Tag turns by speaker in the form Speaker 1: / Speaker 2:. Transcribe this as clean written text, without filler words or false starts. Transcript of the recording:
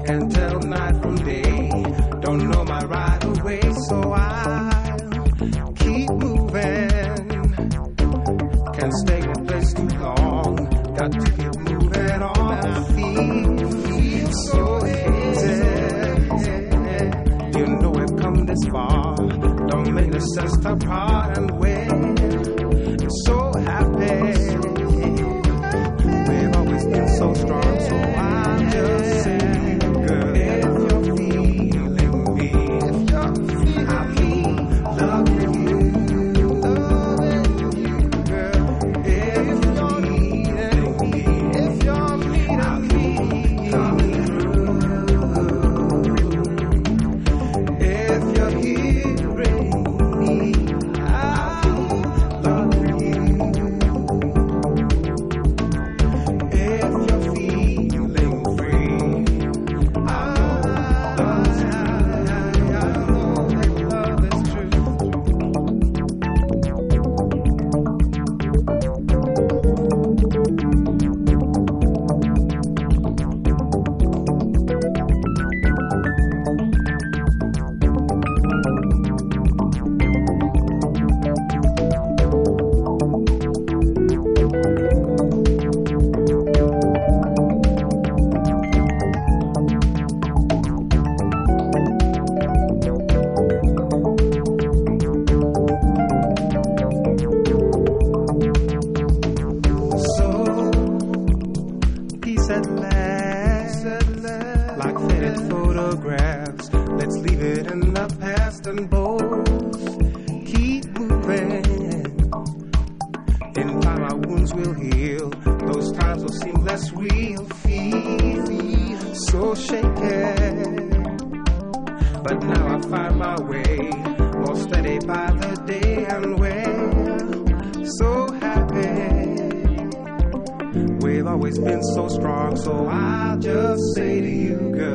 Speaker 1: Can't tell night from day. Don't know my right away, so I'll keep moving. Can't stay in place too long. Got to keep moving on. I feel so easy. You know we've come this far. Don't make no sense to part and wait. So happy. We've always been so strong, so I'll just say, girl, if you're feeling me, I'll be loving you, girl. If you're needing me, I'll be coming through. If you're hearing me, I'll love you. If you're feeling free, I know that love is true. So, peace at last, like faded photographs. Let's leave it in the past and both keep moving. In time our wounds will heal. Those times will seem less real. Feel so shaken, but now I find my way, more steady by the day, and we're so happy. We've always been so strong, so I'll just say to you, girl,